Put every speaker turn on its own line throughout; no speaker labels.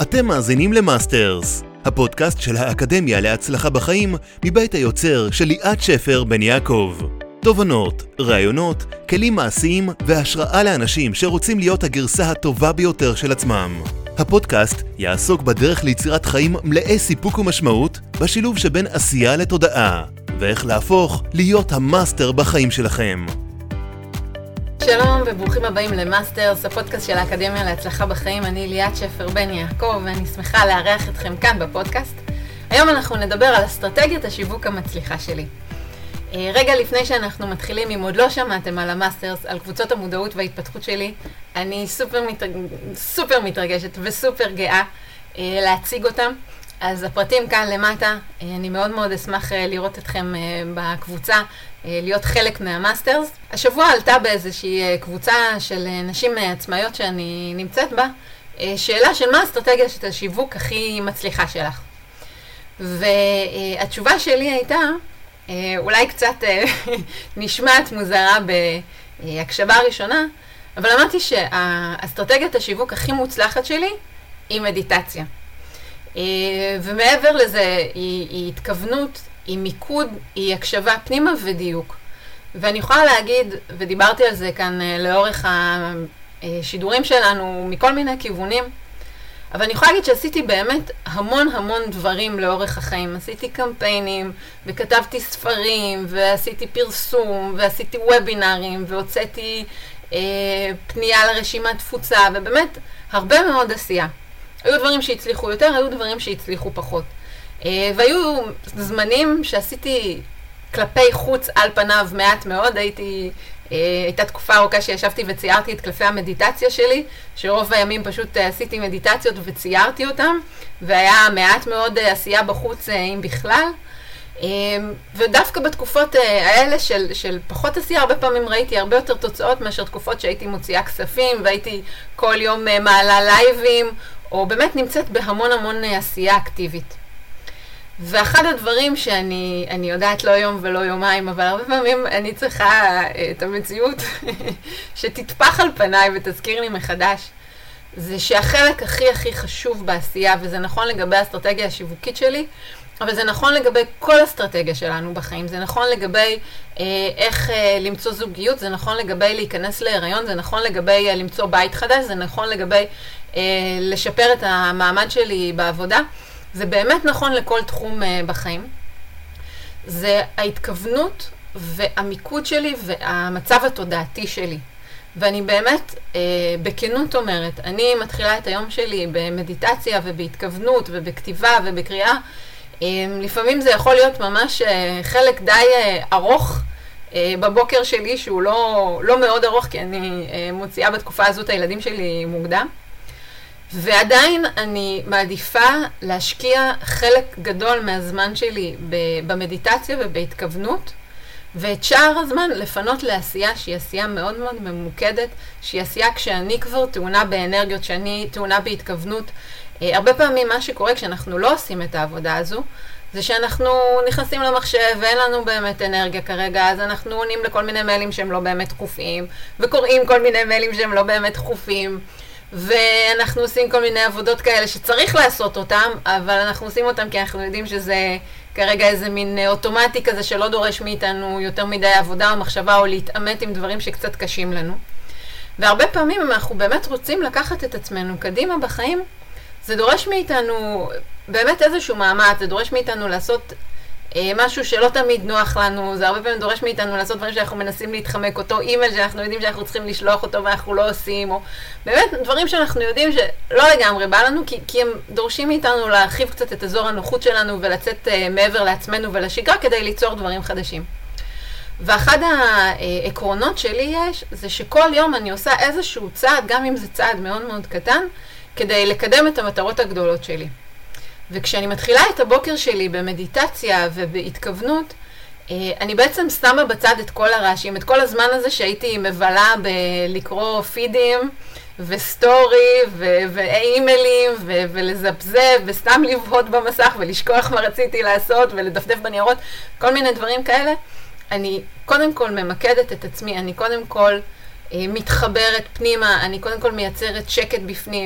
אתם מאזינים למאסטרס, הפודקאסט של האקדמיה להצלחה בחיים מבית היוצר של ליאת שפר בן יעקב. תובנות, רעיונות, כלים מעשיים והשראה לאנשים שרוצים להיות הגרסה הטובה ביותר של עצמם. הפודקאסט יעסוק בדרך ליצירת חיים מלאי סיפוק ומשמעות בשילוב שבין עשייה לתודעה, ואיך להפוך להיות המאסטר בחיים שלכם.
שלום וברוכים הבאים למאסטרס, הפודקאסט של האקדמיה להצלחה בחיים. אני ליאת שפר בן יעקב ואני שמחה לארח אתכם כאן בפודקאסט. היום אנחנו נדבר על אסטרטגיית השיווק המצליחה שלי. רגע לפני שאנחנו מתחילים, אם עוד לא שמעתם על המאסטרס, על קבוצות המודעות וההתפתחות שלי, אני סופר מתרגשת וסופר גאה להציג אותם. אז הפרטים כאן למטה, אני מאוד אשמח לראות אתכם בקבוצה, להיות חלק מהמאסטרס. השבוע עלתה באיזושהי קבוצה של נשים עצמאיות שאני נמצאת בה, שאלה של מה האסטרטגיה של השיווק הכי מצליחה שלך. והתשובה שלי הייתה, אולי קצת נשמעת מוזרה בהקשבה הראשונה, אבל אמרתי שהאסטרטגיית השיווק הכי מוצלחת שלי היא מדיטציה. ומעבר לזה היא התכוונות, היא מיקוד, היא הקשבה פנימה ודיוק. ואני יכולה להגיד, ודיברתי על זה כאן לאורך השידורים שלנו מכל מיני כיוונים, אבל אני יכולה להגיד שעשיתי באמת המון דברים לאורך החיים. עשיתי קמפיינים, וכתבתי ספרים, ועשיתי פרסום, ועשיתי וובינרים, והוצאתי פנייה לרשימת תפוצה, ובאמת הרבה מאוד עשייה. היו דברים שהצליחו יותר, היו דברים שהצליחו פחות. והיו זמנים שעשיתי כלפי חוץ על פניו מעט מאוד. הייתה תקופה ארוכה שישבתי וציירתי את קלפי המדיטציה שלי, שרוב הימים פשוט עשיתי מדיטציות וציירתי אותם, והיה מעט מאוד עשייה בחוץ אם בכלל. ודווקא בתקופות האלה של פחות עשייה, הרבה פעמים ראיתי הרבה יותר תוצאות מאשר תקופות שהייתי מוציאה כספים, והייתי כל יום מעלה לייבים, או באמת נמצאת בהמון עשייה אקטיבית. ואחד הדברים שאני יודעת לא יום ולא יומיים, אבל הרבה פעמים אני צריכה את המציאות שתטפח על פניי ותזכיר לי מחדש, זה שהחלק הכי חשוב בעשייה, וזה נכון לגבי האסטרטגיה השיווקית שלי, אבל זה נכון לגבי כל אסטרטגיה שלנו בחיים. זה נכון לגבי איך למצוא זוגיות, זה נכון לגבי להיכנס להיריון, זה נכון לגבי למצוא בית חדש, זה נכון לגבי לשפר את המעמד שלי בעבודה. זה באמת נכון לכל תחום בחיים. זה ההתכוונות והמיקוד שלי והמצב התודעתי שלי. ואני באמת בכנות אומרת, אני מתחילה את היום שלי במדיטציה ובהתכוונות ובכתיבה ובקריאה. לפעמים זה יכול להיות ממש חלק די ארוך בבוקר שלי, שהוא לא מאוד ארוך, כי אני מוציאה בתקופה הזאת הילדים שלי מוקדם. ועדיין אני מעדיפה להשקיע חלק גדול מהזמן שלי במדיטציה ובהתכוונות, ואת שאר הזמן לפנות לעשייה שהיא עשייה מאוד ממוקדת, שהיא עשייה כשאני כבר טעונה באנרגיות, שאני טעונה בהתכוונות. הרבה פעמים מה שקורה כשאנחנו לא עושים את העבודה הזו, זה שאנחנו נכנסים למחשב ואין לנו באמת אנרגיה כרגע, אז אנחנו עונים לכל מיני מיילים שהם לא באמת דחופים, וקוראים כל מיני מיילים שהם לא באמת דחופים, ואנחנו עושים כל מיני עבודות כאלה שצריך לעשות אותם, אבל אנחנו עושים אותם כי אנחנו יודעים שזה כרגע איזה מין אוטומטי כזה שלא דורש מאיתנו יותר מדי עבודה או מחשבה או להתאמת עם דברים שקצת קשים לנו. והרבה פעמים אם אנחנו באמת רוצים לקחת את עצמנו קדימה בחיים, זה דורש מאיתנו באמת איזשהו מאמץ, זה דורש מאיתנו לעשות משהו שלא תמיד נוח לנו, זה הרבה פעמים דורש מאיתנו לעשות דברים שאנחנו מנסים להתחמק, אותו אימייל שאנחנו יודעים שאנחנו צריכים לשלוח אותו ואנחנו לא עושים, או באמת דברים שאנחנו יודעים שלא לגמרי בא לנו, כי הם דורשים מאיתנו להרחיב קצת את אזור הנוחות שלנו ולצאת מעבר לעצמנו ולשגרה כדי ליצור דברים חדשים. ואחד העקרונות שלי זה שכל יום אני עושה איזשהו צעד, גם אם זה צעד מאוד קטן, כדי לקדם את המטרות הגדולות שלי. וכשאני מתחילה את הבוקר שלי במדיטציה ובהתכוונות, אני בעצם שמה בצד את כל הרעשים, את כל הזמן הזה שהייתי מבלה בלקרוא פידים וסטורי ואימיילים ולזפזב וסתם לבהות במסך ולשכוח מה רציתי לעשות ולדפדף בניירות, כל מיני דברים כאלה. אני קודם כל ממקדת את עצמי, אני קודם כל מתחברת פנימה, אני קודם כל מייצרת שקט בפנים,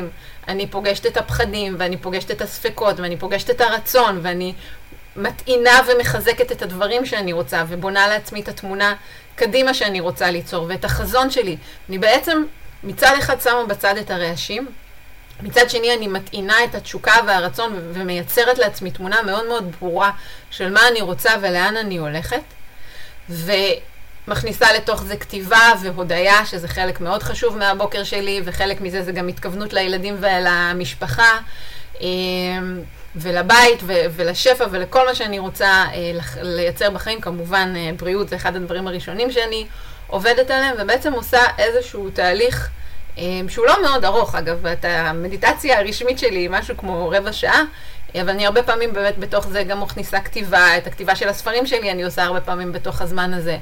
אני פוגשת את הפחדים, ואני פוגשת את הספקות, ואני פוגשת את הרצון, ואני מטעינה ומחזקת את הדברים שאני רוצה, ובונה לעצמי את התמונה קדימה שאני רוצה ליצור, ואת החזון שלי. אני בעצם מצד אחד שמה בצד את הרעשים, מצד שני אני מטעינה את התשוקה והרצון, ומייצרת לעצמי תמונה מאוד מאוד ברורה של מה אני רוצה ולאן אני הולכת, ומכניסה לתוך זה כתיבה והודיה, שזה חלק מאוד חשוב מהבוקר שלי, וחלק מזה זה גם התכוונות לילדים ולמשפחה, ולבית ולשפע ולכל מה שאני רוצה לייצר בחיים. כמובן בריאות זה אחד הדברים הראשונים שאני עובדת עליהם, ובעצם עושה איזשהו תהליך שהוא לא מאוד ארוך. אגב, המדיטציה הרשמית שלי היא משהו כמו רבע שעה, אבל אני הרבה פעמים באמת בתוך זה גם מכניסה כתיבה, את הכתיבה של הספרים שלי אני עושה הרבה פעמים בתוך הזמן הזה.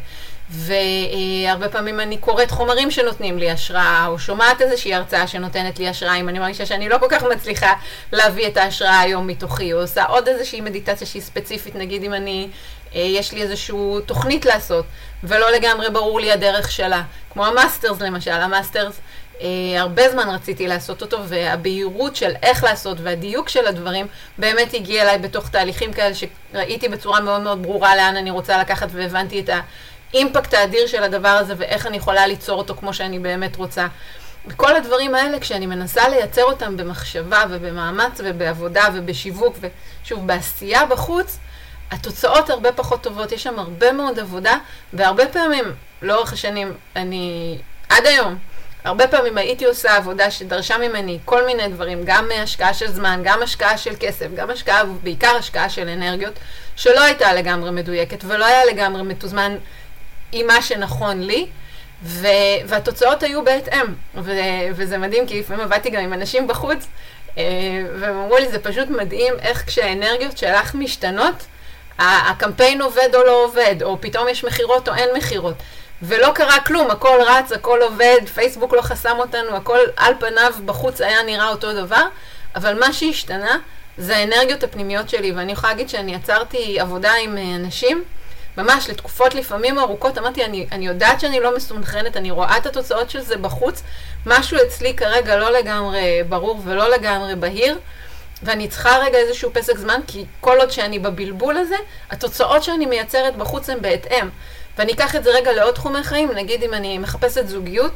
והרבה פעמים אני קוראת חומרים שנותנים לי השראה, או שומעת איזושהי הרצאה שנותנת לי השראה, אם אני מרגישה שאני לא כל כך מצליחה להביא את ההשראה היום מתוכי, או עושה עוד איזושהי מדיטציה שהיא ספציפית, נגיד אם יש לי איזושהי תוכנית לעשות, ולא לגמרי ברור לי הדרך שלה, כמו המאסטרס למשל. המאסטרס, הרבה זמן רציתי לעשות אותו, והבהירות של איך לעשות והדיוק של הדברים באמת הגיע אליי בתוך תהליכים כאלה שראיתי בצורה מאוד מאוד ברורה לאן אני רוצה לקחת, והבנתי את האימפקט האדיר של הדבר הזה ואיך אני יכולה ליצור אותו כמו שאני באמת רוצה. וכל הדברים האלה, כשאני מנסה לייצר אותם במחשבה ובמאמץ ובעבודה ובשיווק ושוב בעשייה בחוץ, התוצאות הרבה פחות טובות. יש שם הרבה מאוד עבודה, והרבה פעמים לאורך השנים, עד היום הרבה פעמים הייתי עושה עבודה שדרשה ממני כל מיני דברים, גם השקעה של זמן, גם השקעה של כסף, גם השקעה, בעיקר השקעה של אנרגיות, שלא הייתה לגמרי מדויקת ולא היה לגמרי מתוזמן עם מה שנכון לי, והתוצאות היו בהתאם. וזה מדהים, כי לפעמים עבדתי גם עם אנשים בחוץ, והם אמרו לי, זה פשוט מדהים איך כשהאנרגיות שלך משתנות, הקמפיין עובד או לא עובד, או פתאום יש מחירות או אין מחירות. ולא קרה כלום, הכל רץ, הכל עובד, פייסבוק לא חסם אותנו, הכל על פניו בחוץ היה נראה אותו דבר, אבל מה שהשתנה זה האנרגיות הפנימיות שלי. ואני יכולה להגיד שאני עצרתי עבודה עם אנשים, ממש לתקופות לפעמים ארוכות, אמרתי, אני יודעת שאני לא מסונכרנת, אני רואה את התוצאות של זה בחוץ, משהו אצלי כרגע לא לגמרי ברור ולא לגמרי בהיר, ואני צריכה רגע איזשהו פסק זמן, כי כל עוד שאני בבלבול הזה, התוצאות שאני מייצרת בחוץ הן בהתאם. ואני אקח את זה רגע לעוד תחומי חיים, נגיד אם אני מחפשת זוגיות,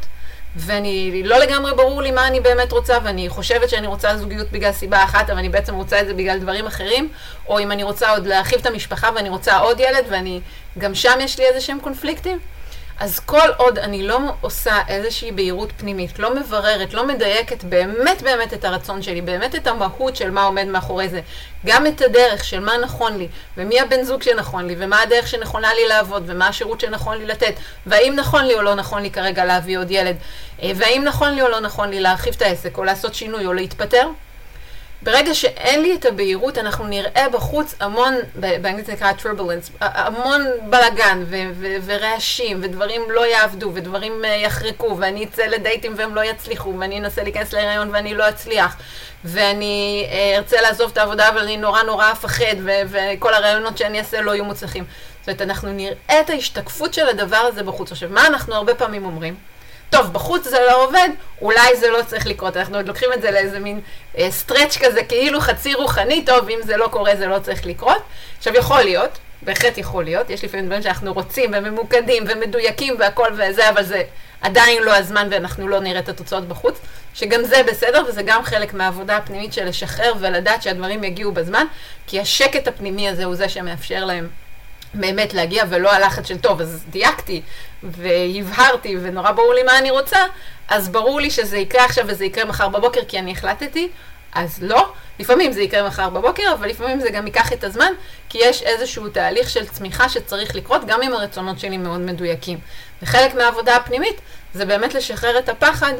ואני לא לגמרי ברור לי מה אני באמת רוצה, ואני חושבת שאני רוצה זוגיות בגלל סיבה אחת, אבל אני בעצם רוצה את זה בגלל דברים אחרים, או אם אני רוצה עוד להרחיב את המשפחה ואני רוצה עוד ילד, ואני גם שם יש לי איזה שהם קונפליקטים. אז כל עוד אני לא עושה איזושהי בהירות פנימית, לא מבררת, לא מדייקת באמת באמת את הרצון שלי, באמת את המהות של מה עומד מאחורי זה, גם את הדרך של מה נכון לי, ומי הבן זוג שנכון לי, ומה הדרך שנכונה לי לעבוד, ומה השירות שנכון לי לתת, והאם נכון לי או לא נכון לי כרגע להביא עוד ילד, והאם נכון לי או לא נכון לי להרחיב את העסק, או לעשות שינוי, או להתפטר. ברגע שאין לי את הבהירות, אנחנו נראה בחוץ המון, באנגלית זה נקרא turbulence, המון בלגן ורעשים, ודברים לא יעבדו, ודברים יחרקו, ואני אצא לדייטים והם לא יצליחו, ואני אנסה להיכנס להיריון ואני לא אצליח, ואני ארצה לעזוב את העבודה, אבל אני נורא אפחד, וכל הרעיונות שאני אעשה לא יהיו מוצלחים. זאת אומרת, אנחנו נראה את ההשתקפות של הדבר הזה בחוץ. עכשיו, מה אנחנו הרבה פעמים אומרים? טוב, בחוץ זה לא עובד, אולי זה לא צריך לקרות. אנחנו עוד לוקחים את זה לאיזה מין סטרץ' כזה, כאילו חצי רוחני, טוב, אם זה לא קורה, זה לא צריך לקרות. עכשיו, יכול להיות, בהחלט יכול להיות, יש לפעמים דברים שאנחנו רוצים וממוקדים ומדויקים והכל וזה, אבל זה עדיין לא הזמן ואנחנו לא נראה את התוצאות בחוץ, שגם זה בסדר, וזה גם חלק מהעבודה הפנימית של לשחרר ולדעת שהדברים יגיעו בזמן, כי השקט הפנימי הזה הוא זה שמאפשר להם באמת להגיע, ולא הלחץ של טוב, אז דייקתי והבהרתי ונורא ברור לי מה אני רוצה, אז ברור לי שזה יקרה עכשיו וזה יקרה מחר בבוקר כי אני החלטתי, אז לא. לפעמים זה יקרה מחר בבוקר, אבל לפעמים זה גם ייקח את הזמן, כי יש איזשהו תהליך של צמיחה שצריך לקרות, גם אם הרצונות שלי מאוד מדויקים. וחלק מהעבודה הפנימית זה באמת לשחרר את הפחד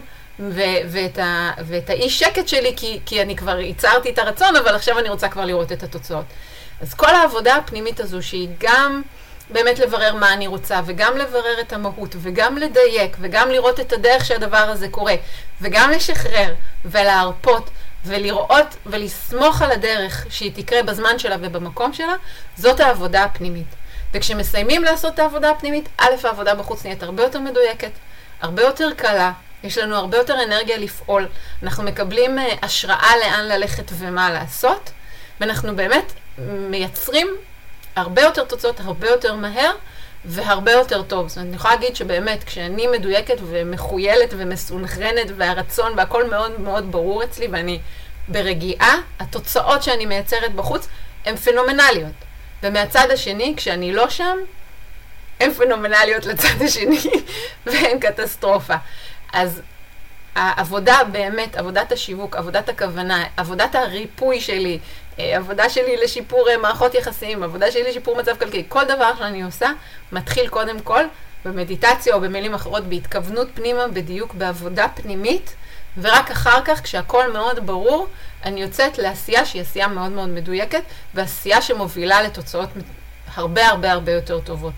ואת האי שקט שלי, כי אני כבר ייצרתי את הרצון, אבל עכשיו אני רוצה כבר לראות את התוצאות. אז כל העבודה הפנימית הזו, שהיא גם באמת לברר מה אני רוצה, וגם לברר את המהות, וגם לדייק, וגם לראות את הדרך שהדבר הזה קורה, וגם לשחרר ולהרפות, ולראות ולסמוך על הדרך שהיא תקרה בזמן שלה ובמקום שלה, זאת העבודה הפנימית. וכשמסיימים לעשות את העבודה הפנימית, א', העבודה בחוץ נהיית הרבה יותר מדויקת, הרבה יותר קלה, יש לנו הרבה יותר אנרגיה לפעול, אנחנו מקבלים השראה לאן ללכת ומה לעשות, ואנחנו באמת מייצרים הרבה יותר תוצאות, הרבה יותר מהר, והרבה יותר טוב. זאת אומרת, אני יכולה להגיד שבאמת, כשאני מדויקת ומחויילת ומסונכרנת, והרצון והכל מאוד מאוד ברור אצלי, ואני ברגיעה, התוצאות שאני מייצרת בחוץ הן פנומנליות. ומהצד השני, כשאני לא שם, הן פנומנליות לצד השני, והן קטסטרופה. אז העבודה באמת, עבודת השיווק, עבודת הכוונה, עבודת הריפוי שלי, עבודה שלי לשיפור מערכות יחסים, עבודה שלי לשיפור מצב כלכלי, כל דבר שאני עושה מתחיל קודם כל במדיטציה או במילים אחרות, בהתכוונות פנימה, בדיוק בעבודה פנימית, ורק אחר כך, כשהכל מאוד ברור, אני יוצאת לעשייה שהיא עשייה מאוד מאוד מדויקת, ועשייה שמובילה לתוצאות הרבה הרבה הרבה יותר טובות.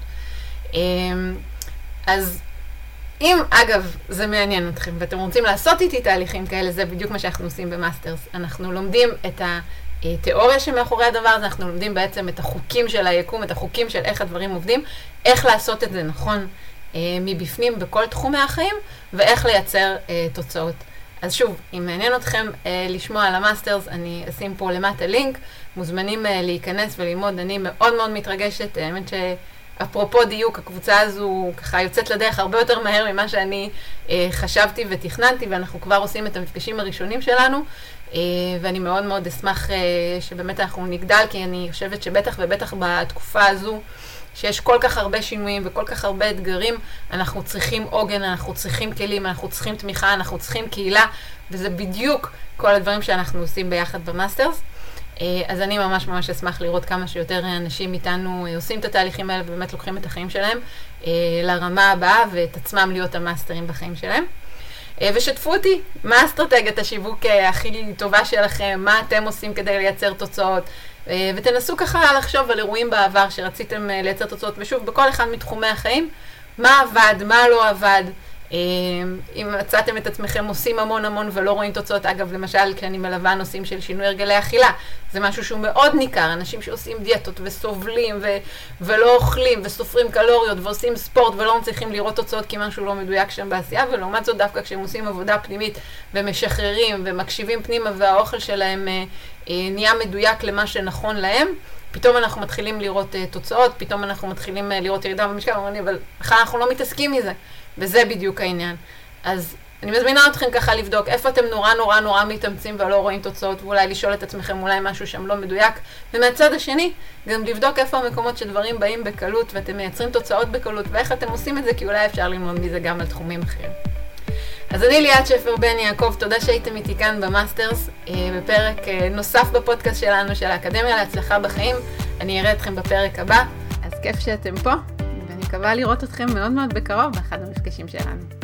אז אם, אגב, זה מעניין אתכם, ואתם רוצים לעשות איתי תהליכים כאלה, זה בדיוק מה שאנחנו עושים במאסטרס. אנחנו לומדים את התיאוריה שמאחורי הדבר הזה, אנחנו לומדים בעצם את החוקים של היקום, את החוקים של איך הדברים עובדים, איך לעשות את זה נכון מבפנים בכל תחומי החיים, ואיך לייצר תוצאות. אז שוב, אם מעניין אתכם לשמוע על המאסטרס, אני אשים פה למטה לינק, מוזמנים להיכנס וללמוד, אני מאוד מאוד מתרגשת, האמת שאפרופו דיוק, הקבוצה הזו ככה יוצאת לדרך הרבה יותר מהר ממה שאני חשבתי ותכננתי, ואנחנו כבר עושים את המפגשים הראשונים שלנו, ואני מאוד מאוד אשמח שבאמת אנחנו נגדל, כי אני חושבת שבטח ובטח בתקופה הזו, שיש כל כך הרבה שינויים וכל כך הרבה אתגרים, אנחנו צריכים עוגן, אנחנו צריכים כלים, אנחנו צריכים תמיכה, אנחנו צריכים קהילה, וזה בדיוק כל הדברים שאנחנו עושים ביחד במאסטרס. אז אני ממש ממש אשמח לראות כמה שיותר אנשים איתנו עושים את התהליכים האלה, ובאמת לוקחים את החיים שלהם לרמה הבאה, ואת עצמם להיות המאסטרים בחיים שלהם. ושתפו אותי, מה אסטרטגיית השיווק הכי טובה שלכם, מה אתם עושים כדי לייצר תוצאות, ותנסו ככה לחשוב על אירועים בעבר שרציתם לייצר תוצאות, ושוב, בכל אחד מתחומי החיים, מה עבד, מה לא עבד, אם מצאתם את עצמכם עושים המון המון ולא רואים תוצאות, אגב, למשל, כשאני מלווה נושאים של שינוי הרגלי אכילה, זה משהו שהוא מאוד ניכר, אנשים שעושים דיאטות וסובלים ולא אוכלים וסופרים קלוריות ועושים ספורט ולא מצליחים לראות תוצאות כי משהו לא מדויק שם בעשייה, ולעומת זאת דווקא כשהם עושים עבודה פנימית ומשחררים ומקשיבים פנימה והאוכל שלהם נהיה מדויק למה שנכון להם, פתאום אנחנו מתחילים לראות תוצאות, פתאום אנחנו מתחילים לראות ירידה במשקל, אבל אנחנו לא מתעסקים מזה. וזה בדיוק העניין. אז אני מזמינה אתכם ככה לבדוק איפה אתם נורא נורא נורא מתאמצים ולא רואים תוצאות, ואולי לשאול את עצמכם אולי משהו שם לא מדויק. ומהצד השני, גם לבדוק איפה המקומות שדברים באים בקלות ואתם מייצרים תוצאות בקלות, ואיך אתם עושים את זה, כי אולי אפשר ללמוד מזה גם על תחומים אחרים. אז אני ליאת שפר בן יעקב, תודה שהייתם איתי כאן במאסטרס, בפרק נוסף בפודקאסט שלנו של האקדמיה להצלחה בחיים. אני אראה אתכם בפרק הבא, אז כיף שאתם פה. אני מקווה לראות אתכם מאוד מאוד בקרוב באחד המפגשים שלנו.